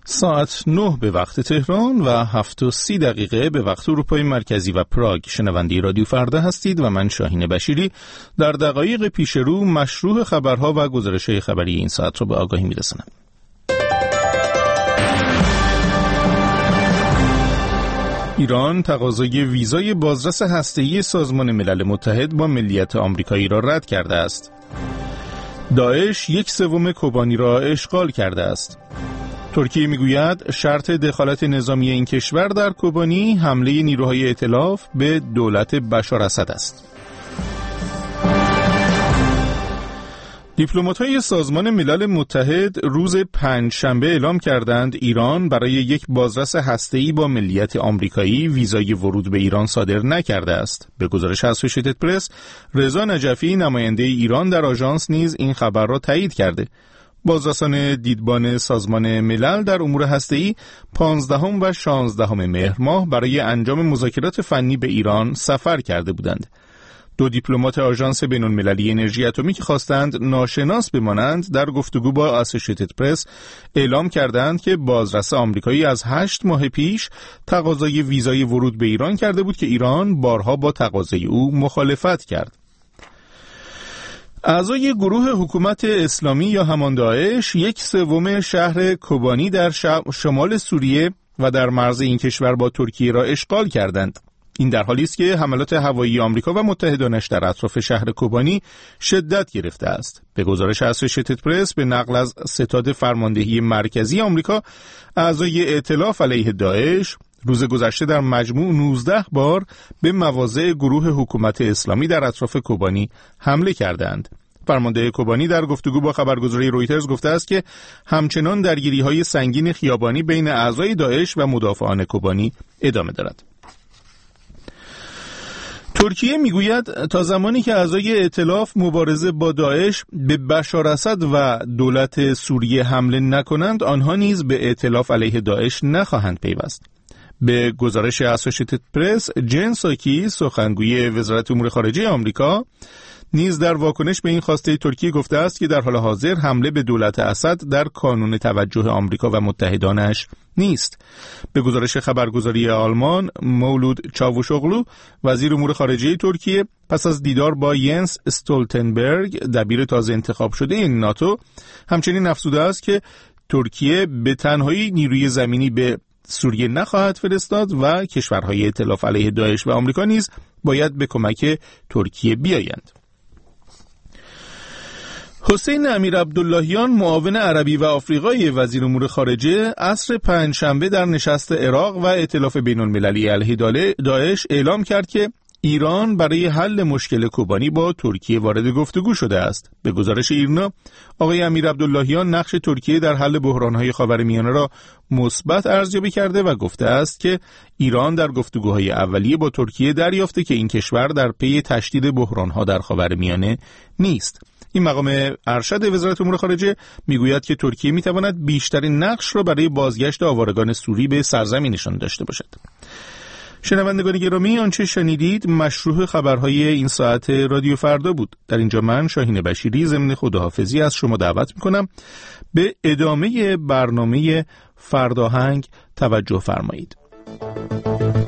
ساعت 9 به وقت تهران و 7:30 به وقت اروپای مرکزی و پراگ شنونده رادیو فردا هستید و من شاهین بشیری در دقایق پیش رو مشروع خبرها و گزارش‌های خبری این ساعت رو به آگاهی میرسونم. ایران تقاضای ویزای بازرس هسته‌ای سازمان ملل متحد با ملیت آمریکایی را رد کرده است. داعش 1/3 کوبانی را اشغال کرده است. ترکیه میگوید شرط دخالت نظامی این کشور در کوبانی حمله نیروهای ائتلاف به دولت بشار اسد است. دیپلمات‌های سازمان ملل متحد روز پنجشنبه اعلام کردند ایران برای یک بازرس هسته‌ای با ملیت آمریکایی ویزای ورود به ایران صادر نکرده است. به گزارش اسوسییتد پرس، رضا نجفی نماینده ایران در آژانس نیز این خبر را تایید کرده. بازرسان دیدبان سازمان ملل در امور هسته‌ای 15 و 16 مهر ماه برای انجام مذاکرات فنی به ایران سفر کرده بودند. دو دیپلمات آژانس بین‌المللی انرژی اتمی که خواستند ناشناس بمانند در گفتگو با اسوسییتد پرس اعلام کردند که بازرس آمریکایی از 8 ماه پیش تقاضای ویزای ورود به ایران کرده بود که ایران بارها با تقاضای او مخالفت کرد. اعضای گروه حکومت اسلامی یا همان داعش 1/3 شهر کوبانی در شمال سوریه و در مرز این کشور با ترکیه را اشغال کردند. این در حالی است که حملات هوایی آمریکا و متحدانش در اطراف شهر کوبانی شدت گرفته است. به گزارش اسوسییتد پرس به نقل از ستاد فرماندهی مرکزی آمریکا، اعضای ائتلاف علیه داعش روز گذشته در مجموع 19 بار به مواضع گروه حکومت اسلامی در اطراف کوبانی حمله کردند. فرمانده کوبانی در گفتگو با خبرگزاری رویترز گفته است که همچنان درگیری‌های سنگین خیابانی بین اعضای داعش و مدافعان کوبانی ادامه دارد. ترکیه میگوید تا زمانی که اعضای ائتلاف مبارزه با داعش به بشار اسد و دولت سوریه حمله نکنند، آنها نیز به ائتلاف علیه داعش نخواهند پیوست. به گزارش اسوسییتد پرس، جن ساکی سخنگوی وزارت امور خارجه آمریکا نیز در واکنش به این خواسته ترکیه گفته است که در حال حاضر حمله به دولت اسد در کانون توجه آمریکا و متحدانش نیست. به گزارش خبرگزاری آلمان، مولود چاوشوغلو وزیر امور خارجه ترکیه پس از دیدار با ینس استولتنبرگ دبیر تازه انتخاب شده این ناتو همچنین افزوده است که ترکیه به تنهایی نیروی زمینی به سوریه نخواهد فرستاد و کشورهای ائتلاف علیه داعش و آمریکا نیز باید به کمک ترکیه بیایند. حسین امیرعبداللهیان معاون عربی و آفریقای وزیر امور خارجه عصر پنجشنبه در نشست عراق و ائتلاف بین‌المللی علیه داعش اعلام کرد که ایران برای حل مشکل کوبانی با ترکیه وارد گفتگو شده است. به گزارش ایرنا، آقای امیرعبداللهیان نقش ترکیه در حل بحران‌های خاورمیانه را مثبت ارزیابی کرده و گفته است که ایران در گفتگوهای اولیه با ترکیه دریافته که این کشور در پی تشدید بحران‌ها در خاورمیانه نیست. این مقام ارشد وزارت امور خارجه میگوید که ترکیه میتواند بیشترین نقش را برای بازگشت آوارگان سوری به سرزمینشان داشته باشد. شنوندگان گرامی، آنچه شنیدید مشروع خبرهای این ساعت رادیو فردا بود. در اینجا من شاهین بشیری ضمن خداحافظی از شما دعوت میکنم به ادامه برنامه فرداهنگ توجه فرمایید.